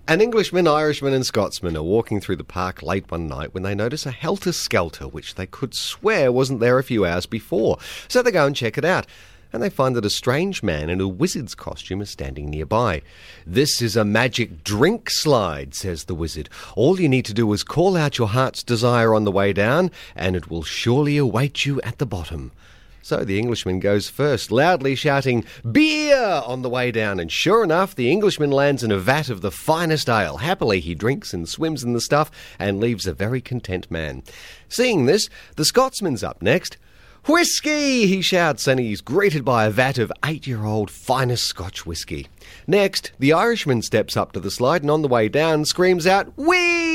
An Englishman, Irishman and Scotsman are walking through the park late one night when they notice a helter-skelter which they could swear wasn't there a few hours before. So they go and check it out, and they find that a strange man in a wizard's costume is standing nearby. "This is a magic drink slide," says the wizard. "All you need to do is call out your heart's desire on the way down, and it will surely await you at the bottom." So the Englishman goes first, loudly shouting, "Beer!" on the way down, and sure enough, the Englishman lands in a vat of the finest ale. Happily he drinks and swims in the stuff and leaves a very content man. Seeing this, the Scotsman's up next. "Whiskey!" he shouts, and he's greeted by a vat of 8-year-old finest Scotch whiskey. Next, the Irishman steps up to the slide and on the way down screams out, "Whee!"